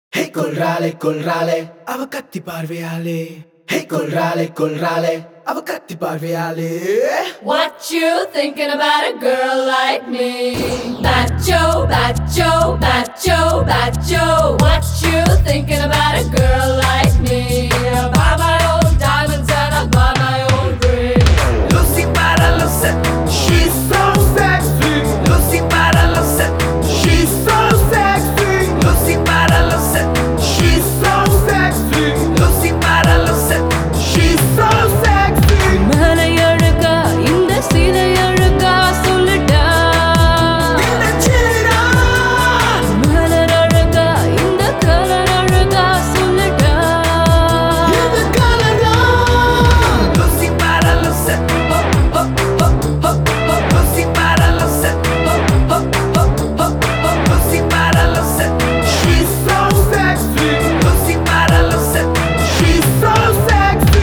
Hey colrale, colrale, அவ கத்தி பார்வையாலே. Hey colrale, colrale, அவ கத்தி பார்வையாலே. What you thinking about a girl like me? Macho, macho, macho, macho. What you thinking about a girl like me? I buy my own diamonds and I buy my own ring. Lucy Paraluset, she's so sexy. Lucy Paraluset, she's so sexy. Lucy Paraluset, she's so sexy. Lucy Paraluset, she's so sexy. மேலே அழகா இந்த சீதை அழகா சொல்லுடா. இந்த சில்லா, மலர் அழகா இந்த colour அழகா சொல்லுடா. இந்த கலரா. Lucy Paraluset, oh, oh, oh, oh, oh. Lucy Paraluset, oh, oh, oh, oh, oh. Lucy Paraluset, she's so sexy. Lucy Paraluset, she's so sexy.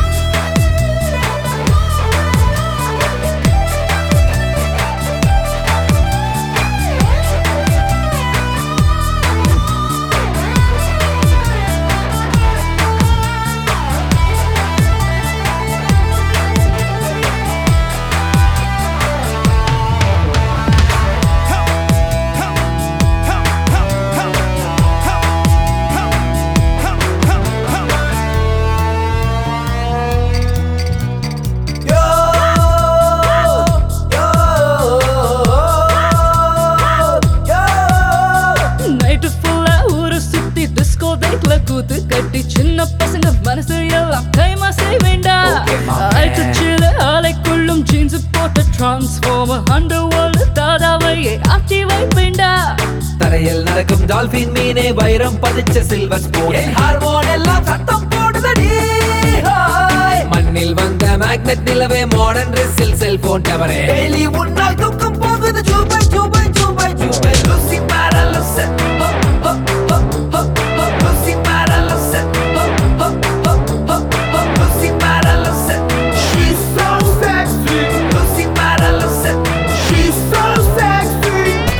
Night ஃபுல்லா ஊரை சுத்தி டிஸ்கோ லைட்ல கூத்து கட்டி சின்ன பசங்க மனசு எல்லாம் கைமா செய்வேண்டா. Okay, my man. ஆயிட்டுச்சில ஆலைக்குள்ளும் ஜீன்ஸ் போட்ட டிரான்ஸ்ஃபார்மர் அண்டர் வேர்ல்டு தாதாவையே ஆட்டி வைப்பேண்டா. தரையில் நடக்கும் டால்பின் மீனே வைரம் பதிச்ச சில்வர் ஸ்பூன் ஹார்மோன் எல்லாம் சத்தம் போடுதடி ஹாய். மண்ணில் வந்த மேக்னெட் நிலவே மாடர்ன் ட்ரெஸ்ஸில் செல்போன் டவரே டெய்லி உன்னால் தூக்கம் போகுது Zubair Zubair Zubair Zubair. Lucy Paraluset, oh, oh, oh, oh, oh. Lucy Paraluset, oh, oh, oh, oh, oh. Lucy Paraluset, she's so sexy. Lucy Paraluset, she's so sexy.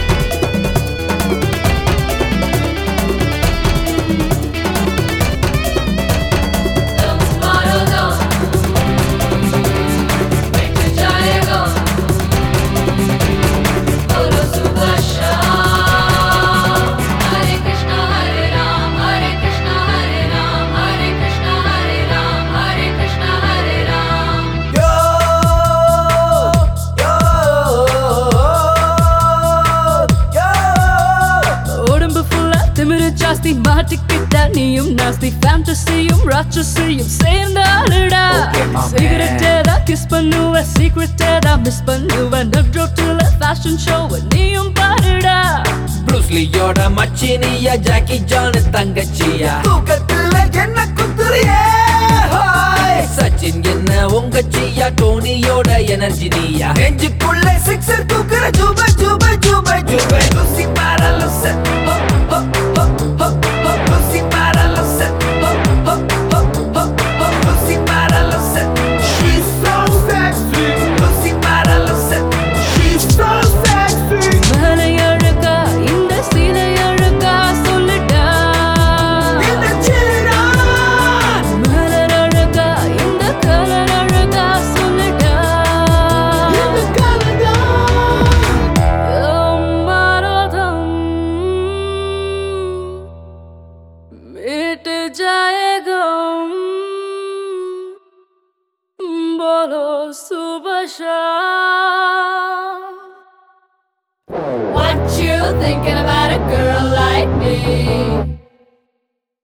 Yo, yo, yo. உடம்பு ஃபுல்லா திமிரு ஜாஸ்தி மாட்டிக்கிட்ட நீயும் நாஸ்தி ஃபேண்டசியும் ராட்சசியும் சேர்ந்தாளுடா. Okay, my man. சிகரெட் ஏதா கிஸ் பண்ணுவ சீக்ரெட் ஏதா மிஸ் பண்ணுவ நட்ரோட்டில் ஃபேஷன் ஷோவை நீயும் பாருடா. ப்ரூஸ்லியோட மச்சினியா ஜாக்கி ஜான் தங்கச்சியா தூக்கத்துல என்ன குத்துறியே ஹாய். சச்சின் என்ன உங்கச்சியா டோனியோட எனர்ஜி நீயா நெஞ்சுக்குள்ள சிக்ஸர் தூக்குற Zubair Zubair Zubair Zubair. Lucy Paraluset, oh, oh, oh, oh, oh. Lucy Paraluset, oh, oh, oh, oh, oh. Lucy Paraluset, she's so sexy. Lucy Paraluset, she's so sexy. மேலே அழகா இந்த சீதை அழகா சொல்லுடா. இந்த சில்லா, மலர் அழகா இந்த கலர் அழகா சொல்லுடா. இந்த கலரா. मारोधम मिट जाएगा बोलो सुबह शाम. What you thinking about a girl like me?